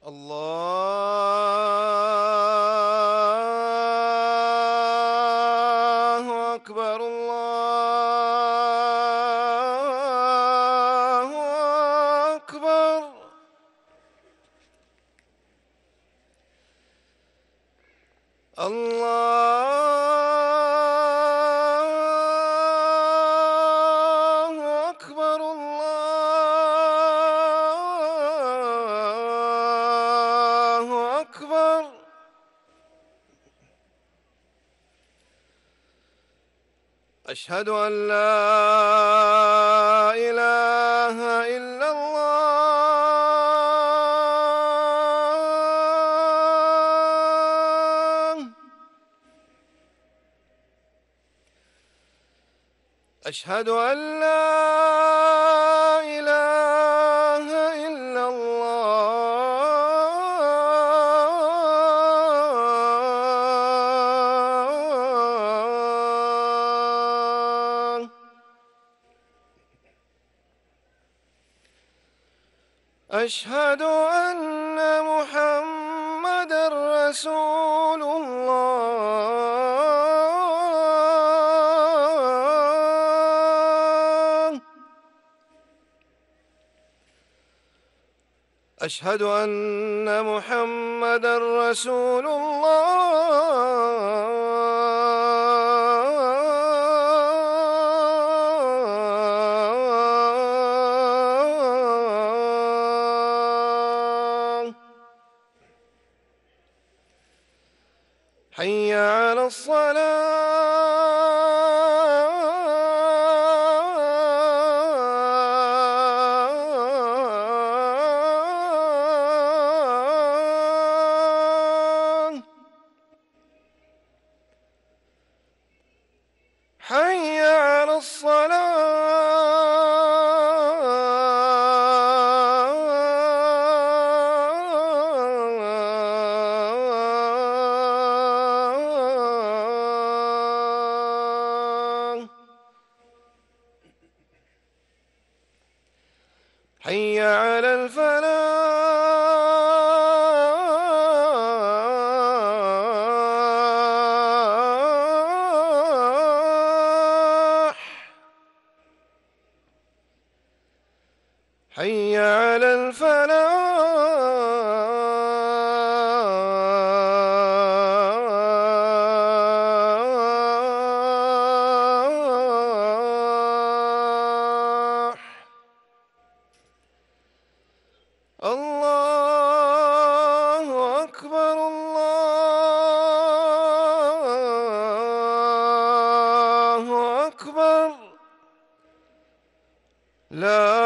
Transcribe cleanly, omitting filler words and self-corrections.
الله أكبر الله أكبر. الله أكبر الله أكبر. أشهد أن لا إله إلا الله. أشهد أن لا إله إلا الله. أشهد أن محمدًا رسول الله. أشهد أن محمدًا رسول الله. حي على الصلاة. حي على الصلاة. حي على الفلاح. حي على الفلاح. الله أكبر الله أكبر. لا